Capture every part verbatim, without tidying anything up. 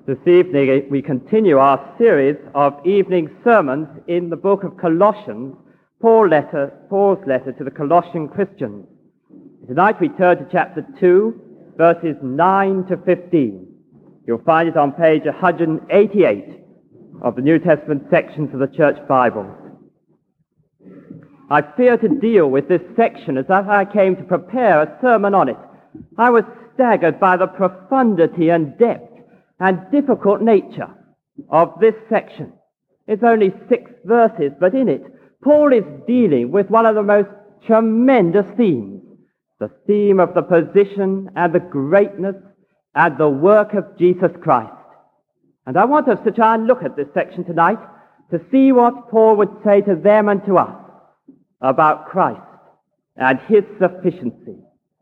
This evening we continue our series of evening sermons in the book of Colossians, Paul letter, Paul's letter to the Colossian Christians. Tonight we turn to chapter two, verses nine to fifteen. You'll find it on page one eighty-eight of the New Testament sections of the Church Bible. I fear to deal with this section as I came to prepare a sermon on it. I was staggered by the profundity and depth and difficult nature of this section. It's only six verses, but in it, Paul is dealing with one of the most tremendous themes, the theme of the position and the greatness and the work of Jesus Christ. And I want us to try and look at this section tonight to see what Paul would say to them and to us about Christ and his sufficiency.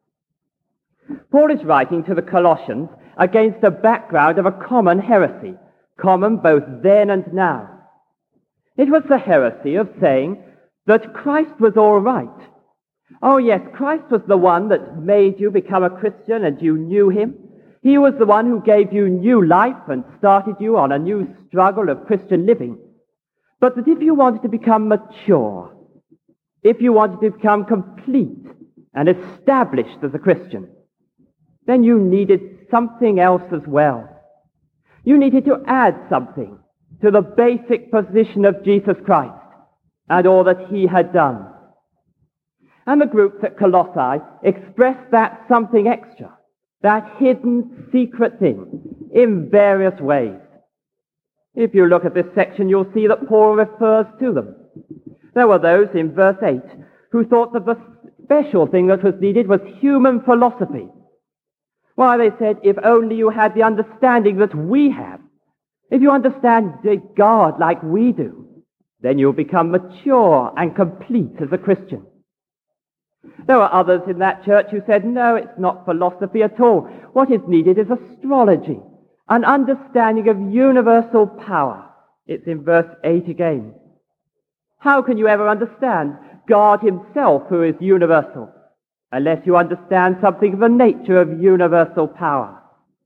Paul is writing to the Colossians against a background of a common heresy, common both then and now. It was the heresy of saying that Christ was all right. Oh yes, Christ was the one that made you become a Christian and you knew him. He was the one who gave you new life and started you on a new struggle of Christian living. But that if you wanted to become mature, if you wanted to become complete and established as a Christian, then you needed something else as well. You needed to add something to the basic position of Jesus Christ and all that he had done. And the groups at Colossae expressed that something extra, that hidden secret thing, in various ways. If you look at this section, you'll see that Paul refers to them. There were those in verse eight who thought that the special thing that was needed was human philosophy. Why, they said, if only you had the understanding that we have, if you understand God like we do, then you'll become mature and complete as a Christian. There were others in that church who said, no, it's not philosophy at all. What is needed is astrology, an understanding of universal power. It's in verse eight again. How can you ever understand God himself, who is universal, unless you understand something of the nature of universal power?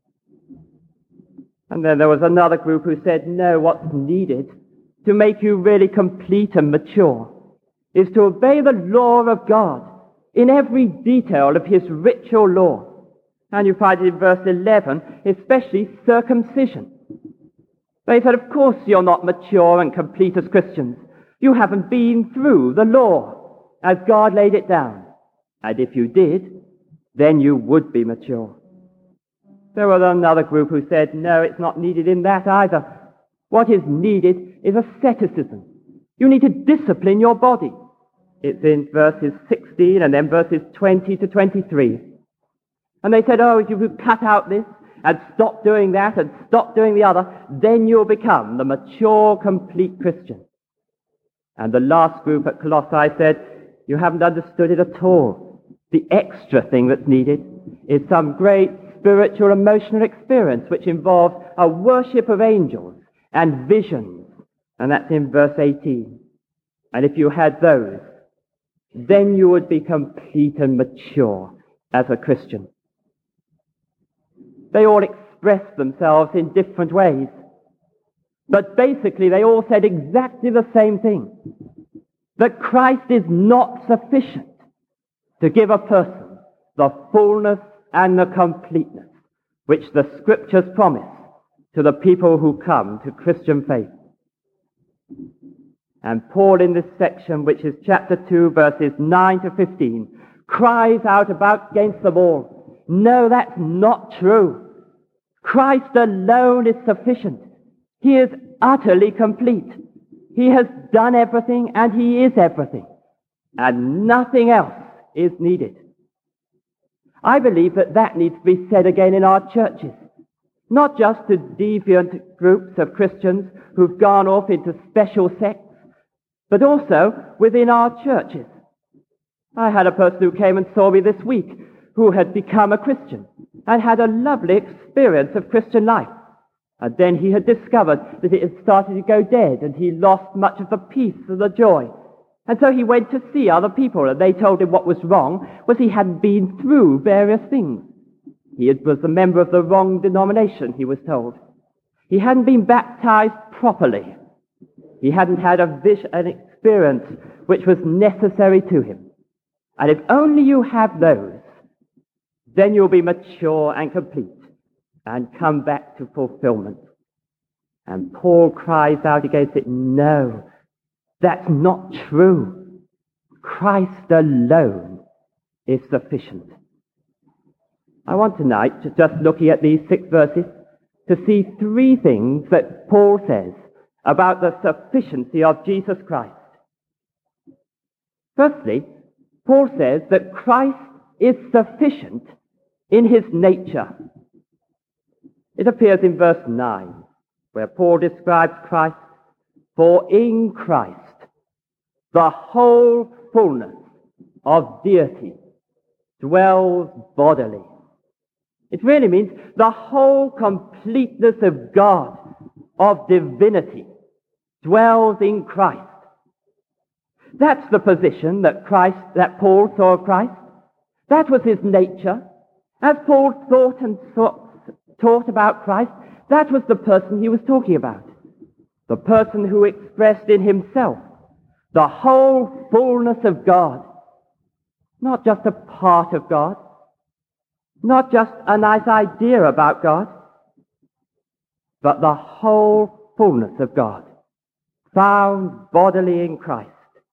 And then there was another group who said, no, what's needed to make you really complete and mature is to obey the law of God in every detail of his ritual law. And you find it in verse eleven, especially circumcision. They said, of course you're not mature and complete as Christians. You haven't been through the law as God laid it down. And if you did, then you would be mature. There was another group who said, no, it's not needed in that either. What is needed is asceticism. You need to discipline your body. It's in verses sixteen and then verses twenty to twenty-three. And they said, oh, if you cut out this and stop doing that and stop doing the other, then you'll become the mature, complete Christian. And the last group at Colossae said, you haven't understood it at all. The extra thing that's needed is some great spiritual, emotional experience which involves a worship of angels and visions. And that's in verse eighteen. And if you had those, then you would be complete and mature as a Christian. They all expressed themselves in different ways. But basically they all said exactly the same thing. That Christ is not sufficient to give a person the fullness and the completeness which the Scriptures promise to the people who come to Christian faith. And Paul in this section, which is chapter two, verses nine to fifteen, cries out about against them all. No, that's not true. Christ alone is sufficient. He is utterly complete. He has done everything and he is everything. And nothing else is needed. I believe that that needs to be said again in our churches. Not just to deviant groups of Christians who've gone off into special sects, but also within our churches. I had a person who came and saw me this week who had become a Christian and had a lovely experience of Christian life. And then he had discovered that it had started to go dead and he lost much of the peace and the joy. And so he went to see other people and they told him what was wrong was he hadn't been through various things. He was a member of the wrong denomination, he was told. He hadn't been baptized properly. He hadn't had a vision, an experience which was necessary to him. And if only you have those, then you'll be mature and complete and come back to fulfillment. And Paul cries out against it, no, that's not true. Christ alone is sufficient. I want tonight, to just looking at these six verses, to see three things that Paul says about the sufficiency of Jesus Christ. Firstly, Paul says that Christ is sufficient in his nature. It appears in verse nine, where Paul describes Christ, for in Christ the whole fullness of deity dwells bodily. It really means the whole completeness of God, of divinity, dwells in Christ. That's the position that Christ, that Paul saw of Christ. That was his nature. As Paul thought and thought, taught about Christ, that was the person he was talking about. The person who expressed in himself the whole fullness of God. Not just a part of God. Not just a nice idea about God. But the whole fullness of God, found bodily in Christ.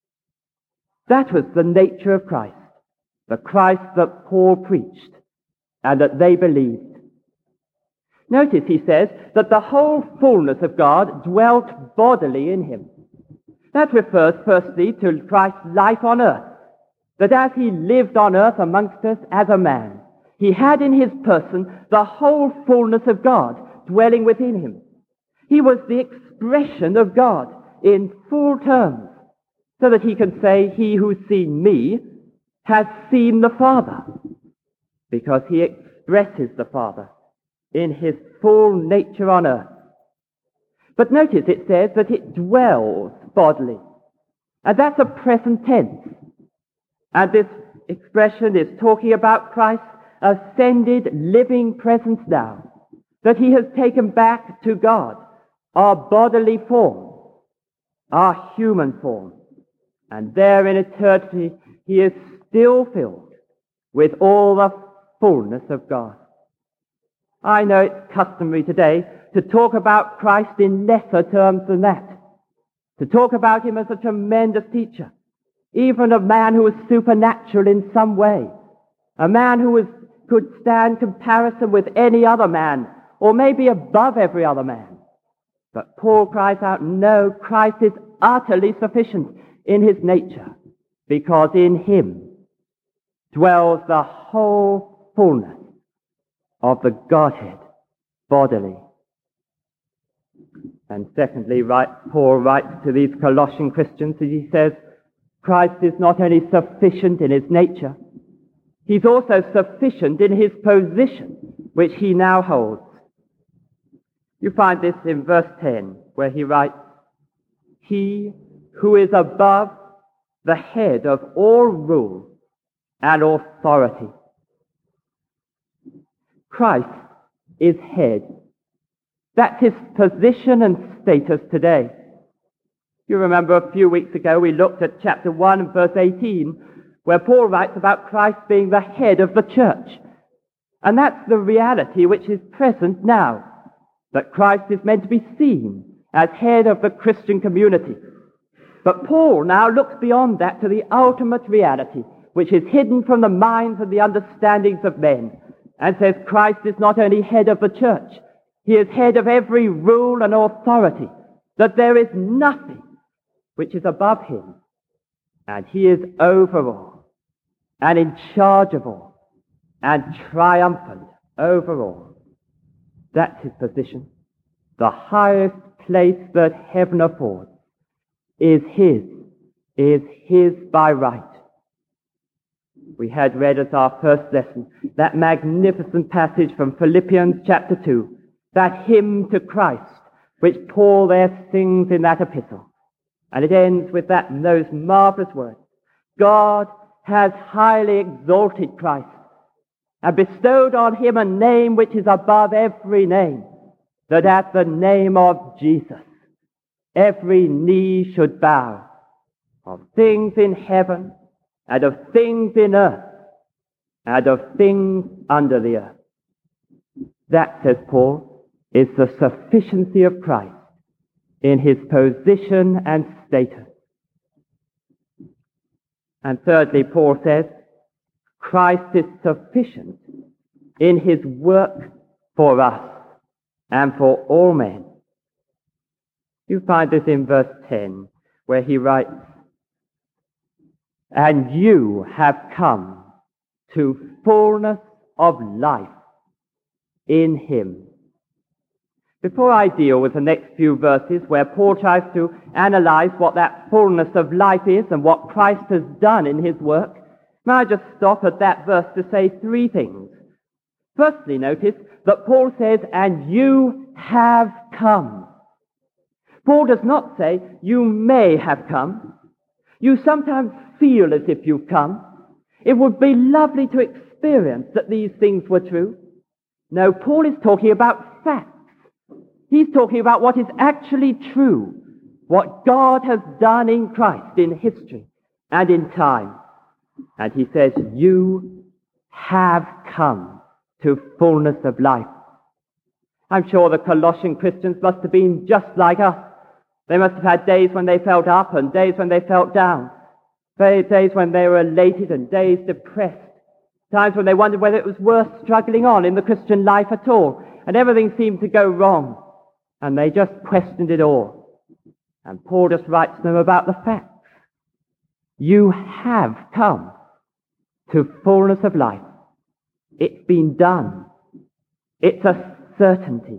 That was the nature of Christ, the Christ that Paul preached and that they believed. Notice he says that the whole fullness of God dwelt bodily in him. That refers firstly to Christ's life on earth, that as he lived on earth amongst us as a man, he had in his person the whole fullness of God dwelling within him. He was the expression of God in full terms, so that he can say, he who's seen me has seen the Father, because he expresses the Father in his full nature on earth. But notice it says that it dwells bodily, and that's a present tense. And this expression is talking about Christ's ascended living presence now, that he has taken back to God our bodily form, our human form. And there in eternity, he is still filled with all the fullness of God. I know it's customary today to talk about Christ in lesser terms than that, to talk about him as a tremendous teacher, even a man who was supernatural in some way, a man who was, could stand comparison with any other man, or maybe above every other man. But Paul cries out, no, Christ is utterly sufficient in his nature, because in him dwells the whole fullness of the Godhead bodily. And secondly, right, Paul writes to these Colossian Christians, and he says, Christ is not only sufficient in his nature, he's also sufficient in his position, which he now holds. You find this in verse ten, where he writes, he who is above the head of all rule and authority. Christ is head. That's his position and status today. You remember a few weeks ago we looked at chapter one and verse eighteen, where Paul writes about Christ being the head of the church. And that's the reality which is present now, that Christ is meant to be seen as head of the Christian community. But Paul now looks beyond that to the ultimate reality, which is hidden from the minds and the understandings of men, and says Christ is not only head of the church, he is head of every rule and authority, that there is nothing which is above him, and he is over all, and in charge of all, and triumphant over all. That's his position. The highest place that heaven affords is his, is his by right. We had read as our first lesson that magnificent passage from Philippians chapter two, that hymn to Christ, which Paul there sings in that epistle. And it ends with that, those marvelous words. God has highly exalted Christ and bestowed on him a name which is above every name, that at the name of Jesus every knee should bow, of things in heaven and of things in earth and of things under the earth. That, says Paul, is the sufficiency of Christ in his position and status. And thirdly, Paul says, Christ is sufficient in his work for us and for all men. You find this in verse ten, where he writes, and you have come to fullness of life in him. Before I deal with the next few verses where Paul tries to analyze what that fullness of life is and what Christ has done in his work, may I just stop at that verse to say three things. Firstly, notice that Paul says, and you have come. Paul does not say, you may have come. You sometimes feel as if you've come. It would be lovely to experience that these things were true. No, Paul is talking about facts. He's talking about what is actually true, what God has done in Christ in history and in time. And he says, you have come to fullness of life. I'm sure the Colossian Christians must have been just like us. They must have had days when they felt up and days when they felt down, days when they were elated and days depressed, times when they wondered whether it was worth struggling on in the Christian life at all, and everything seemed to go wrong, and they just questioned it all. And Paul just writes to them about the facts. You have come to fullness of life. It's been done. It's a certainty.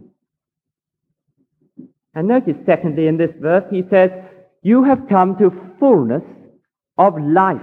And notice, secondly, in this verse, he says, you have come to fullness of life.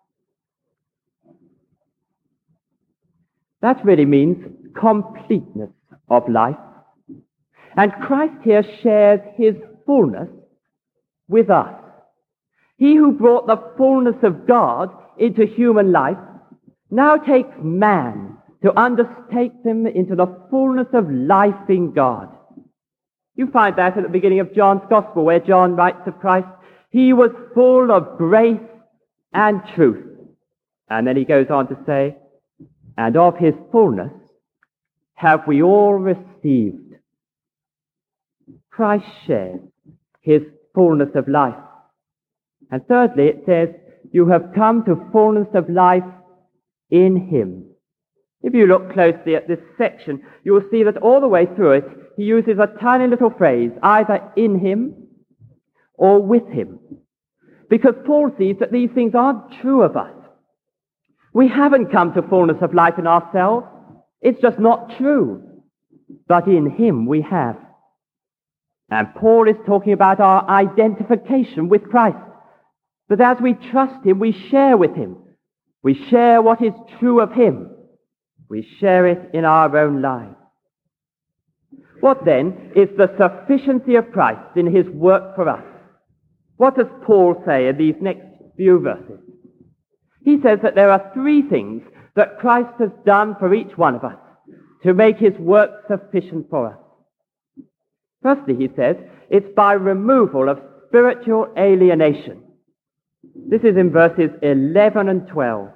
That really means completeness of life. And Christ here shares his fullness with us. He who brought the fullness of God into human life now takes man to undertake them into the fullness of life in God. You find that at the beginning of John's Gospel, where John writes of Christ, he was full of grace and truth. And then he goes on to say, and of his fullness have we all received. Christ shares his fullness of life. And thirdly, it says, you have come to fullness of life in him. If you look closely at this section, you will see that all the way through it, he uses a tiny little phrase, either in him or with him. Because Paul sees that these things aren't true of us. We haven't come to fullness of life in ourselves. It's just not true. But in him we have. And Paul is talking about our identification with Christ. That as we trust him, we share with him. We share what is true of him. We share it in our own lives. What then is the sufficiency of Christ in his work for us? What does Paul say in these next few verses? He says that there are three things that Christ has done for each one of us to make his work sufficient for us. Firstly, he says, it's by removal of spiritual alienation. This is in verses eleven and twelve.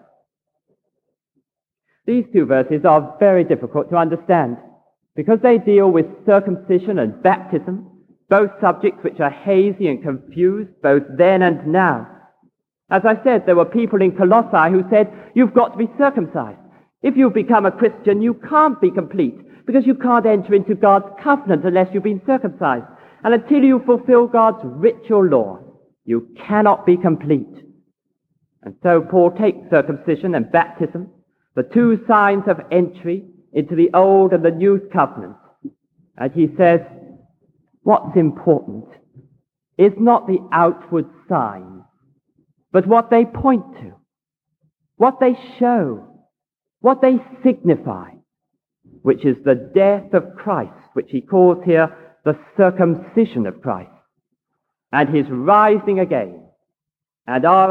These two verses are very difficult to understand because they deal with circumcision and baptism, both subjects which are hazy and confused both then and now. As I said, there were people in Colossae who said, you've got to be circumcised. If you become a Christian, you can't be complete because you can't enter into God's covenant unless you've been circumcised. And until you fulfill God's ritual law, you cannot be complete. And so Paul takes circumcision and baptism, the two signs of entry into the old and the new covenant. And he says, what's important is not the outward sign, but what they point to, what they show, what they signify, which is the death of Christ, which he calls here the circumcision of Christ, and his rising again, and our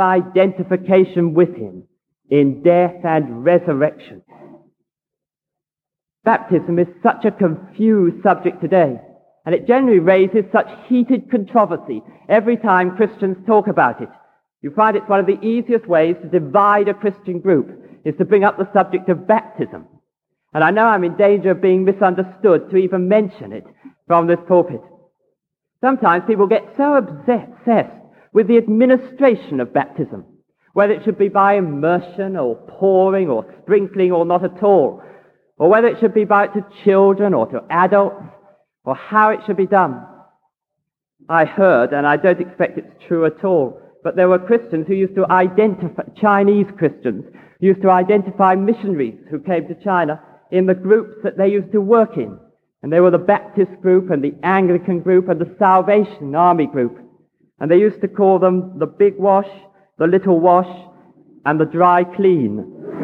identification with him in death and resurrection. Baptism is such a confused subject today, and it generally raises such heated controversy every time Christians talk about it. You find it's one of the easiest ways to divide a Christian group, is to bring up the subject of baptism. And I know I'm in danger of being misunderstood to even mention it from this pulpit. Sometimes people get so obsessed with the administration of baptism, whether it should be by immersion or pouring or sprinkling or not at all, or whether it should be by to children or to adults, or how it should be done. I heard, and I don't expect it's true at all, but there were Christians who used to identify, Chinese Christians, who used to identify missionaries who came to China in the groups that they used to work in. And they were the Baptist group and the Anglican group and the Salvation Army group. And they used to call them the big wash, the little wash, and the dry clean.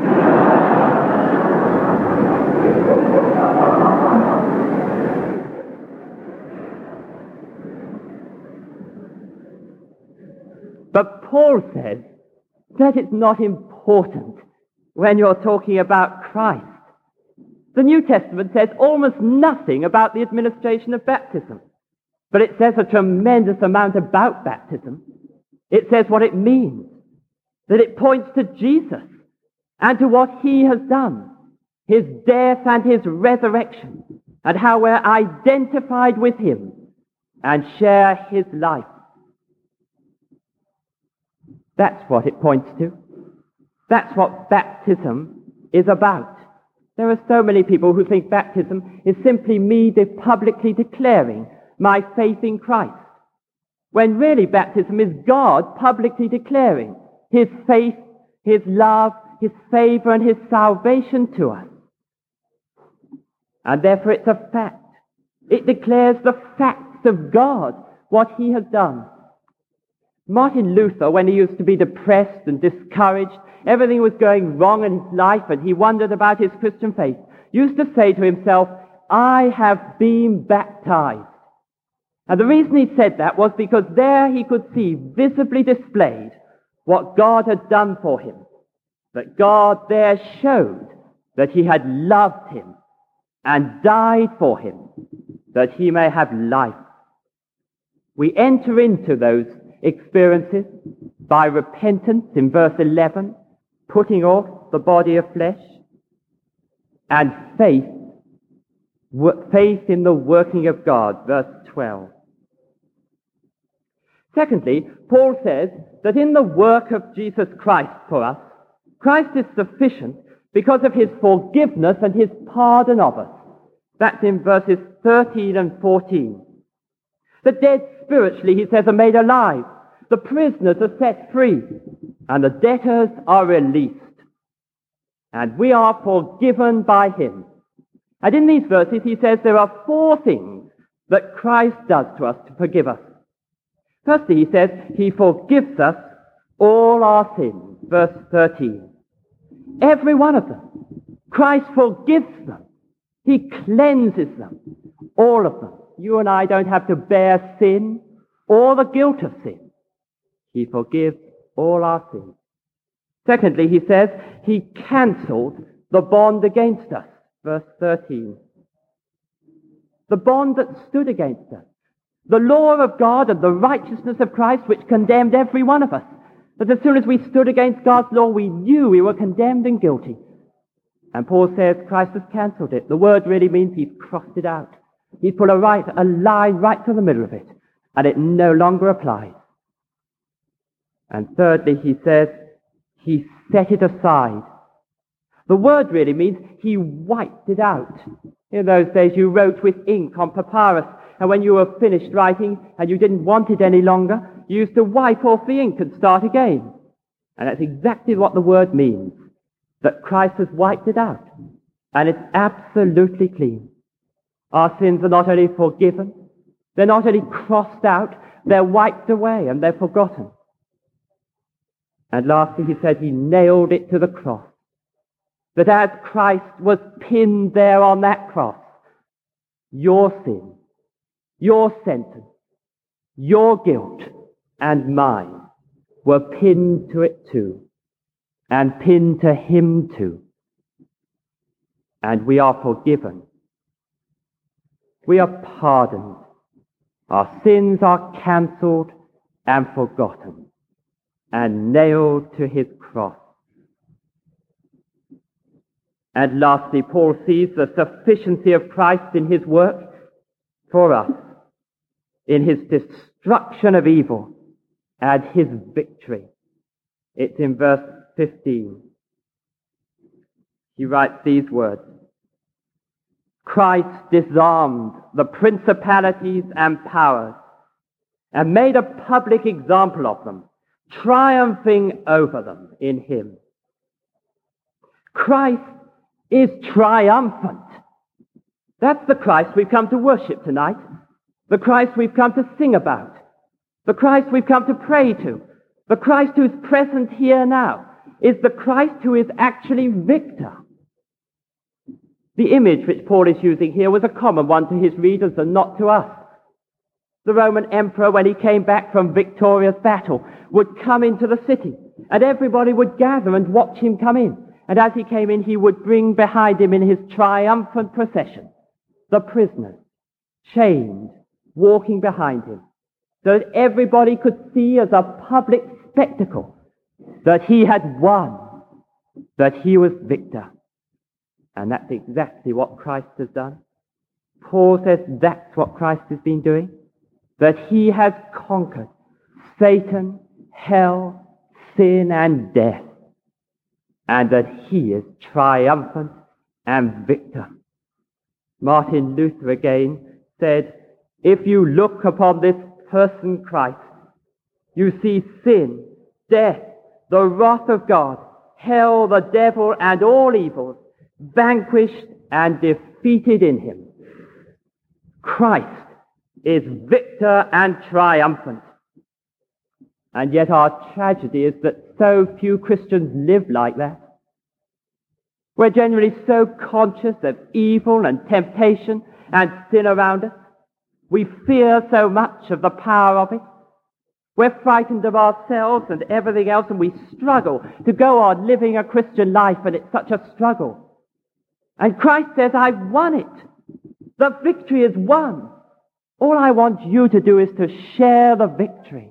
But Paul says that it's not important when you're talking about Christ. The New Testament says almost nothing about the administration of baptism, but it says a tremendous amount about baptism. It says what it means, that it points to Jesus and to what he has done, his death and his resurrection, and how we're identified with him and share his life. That's what it points to. That's what baptism is about. There are so many people who think baptism is simply me de- publicly declaring my faith in Christ, when really baptism is God publicly declaring his faith, his love, his favor, and his salvation to us. And therefore it's a fact. It declares the facts of God, what he has done. Martin Luther, when he used to be depressed and discouraged, everything was going wrong in his life and he wondered about his Christian faith, used to say to himself, I have been baptized. And the reason he said that was because there he could see visibly displayed what God had done for him. That God there showed that he had loved him and died for him, that he may have life. We enter into those experiences by repentance in verse eleven, putting off the body of flesh, and faith, faith in the working of God, verse twelve. Secondly, Paul says that in the work of Jesus Christ for us, Christ is sufficient because of his forgiveness and his pardon of us. That's in verses thirteen and fourteen. The dead spiritually, he says, are made alive. The prisoners are set free. And the debtors are released. And we are forgiven by him. And in these verses, he says there are four things that Christ does to us to forgive us. Firstly, he says he forgives us all our sins. Verse thirteen. Every one of them. Christ forgives them. He cleanses them. All of them. You and I don't have to bear sin or the guilt of sin. He forgives all our sins. Secondly, he says he cancelled the bond against us. Verse thirteen. The bond that stood against us. The law of God and the righteousness of Christ which condemned every one of us. That as soon as we stood against God's law, we knew we were condemned and guilty. And Paul says Christ has cancelled it. The word really means he's crossed it out. He's put a, right, a line right to the middle of it, and it no longer applies. And thirdly, he says he set it aside. The word really means he wiped it out. In those days you wrote with ink on papyrus, and when you were finished writing and you didn't want it any longer, you used to wipe off the ink and start again. And that's exactly what the word means, that Christ has wiped it out, and it's absolutely clean. Our sins are not only forgiven, they're not only crossed out, they're wiped away and they're forgotten. And lastly, he said he nailed it to the cross. That as Christ was pinned there on that cross, your sin, your sentence, your guilt, and mine were pinned to it too, and pinned to him too. and we are forgiven. We are pardoned. Our sins are cancelled and forgotten and nailed to his cross. And lastly, Paul sees the sufficiency of Christ in his work for us, in his destruction of evil and his victory. It's in verse fifteen. He writes these words: Christ disarmed the principalities and powers and made a public example of them, triumphing over them in him. Christ is triumphant. That's the Christ we've come to worship tonight, the Christ we've come to sing about, the Christ we've come to pray to, the Christ who's present here now, is the Christ who is actually victor. The image which Paul is using here was a common one to his readers and not to us. The Roman emperor, when he came back from victorious battle, would come into the city, and everybody would gather and watch him come in. And as he came in, he would bring behind him in his triumphant procession the prisoners, chained, walking behind him, so that everybody could see as a public spectacle that he had won, that he was victor. And that's exactly what Christ has done. Paul says that's what Christ has been doing, that he has conquered Satan, hell, sin, and death, and that he is triumphant and victor. Martin Luther again said, if you look upon this person Christ, you see sin, death, the wrath of God, hell, the devil, and all evils vanquished and defeated in him. Christ is victor and triumphant. And yet our tragedy is that so few Christians live like that. We're generally so conscious of evil and temptation and sin around us. We fear so much of the power of it. We're frightened of ourselves and everything else, and we struggle to go on living a Christian life, and it's such a struggle. And Christ says, I've won it. The victory is won. All I want you to do is to share the victory.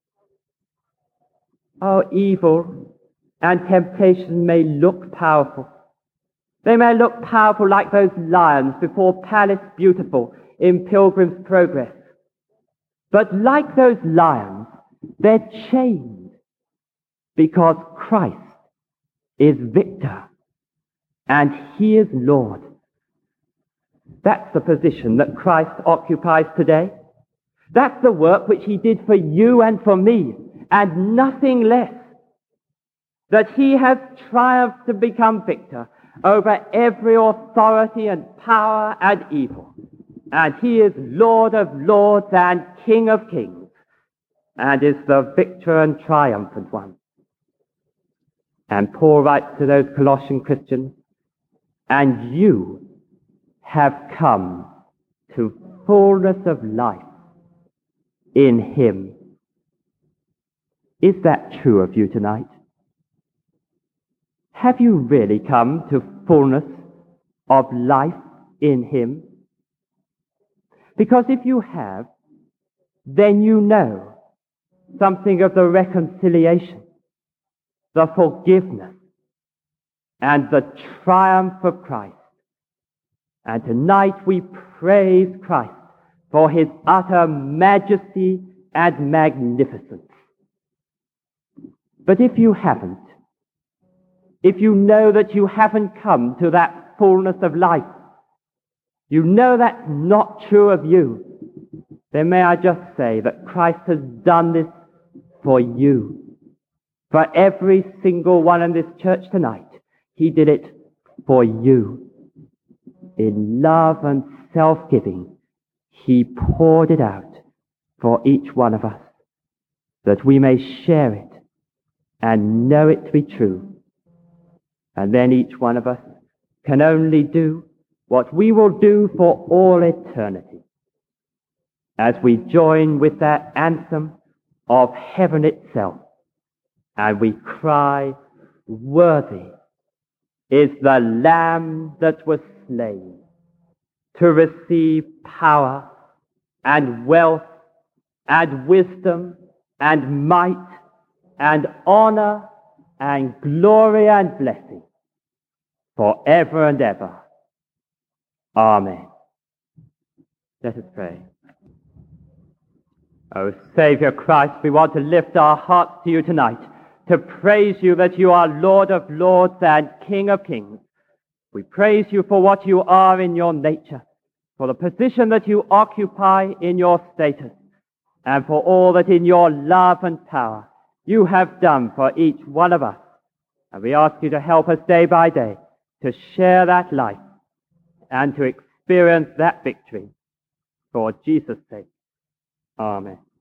Oh, evil and temptation may look powerful. They may look powerful like those lions before Pallas Beautiful in Pilgrim's Progress. But like those lions, they're chained because Christ is victor and he is Lord. That's the position that Christ occupies today. That's the work which he did for you and for me, and nothing less. That he has triumphed to become victor over every authority and power and evil. And he is Lord of lords and King of kings, and is the victor and triumphant one. And Paul writes to those Colossian Christians, and you have come to fullness of life in him. Is that true of you tonight? Have you really come to fullness of life in him? Because if you have, then you know something of the reconciliation, the forgiveness, and the triumph of Christ. And tonight we praise Christ for his utter majesty and magnificence. But if you haven't, if you know that you haven't come to that fullness of life, you know that's not true of you, then may I just say that Christ has done this for you. For every single one in this church tonight, he did it for you. In love and self-giving, he poured it out for each one of us, that we may share it and know it to be true. And then each one of us can only do what we will do for all eternity, as we join with that anthem of heaven itself, and we cry, worthy, is the Lamb that was slain to receive power and wealth and wisdom and might and honor and glory and blessing forever and ever. Amen. Let us pray. O Savior Christ, we want to lift our hearts to you tonight, to praise you that you are Lord of lords and King of kings. We praise you for what you are in your nature, for the position that you occupy in your status, and for all that in your love and power you have done for each one of us. And we ask you to help us day by day to share that life and to experience that victory. For Jesus' sake. Amen.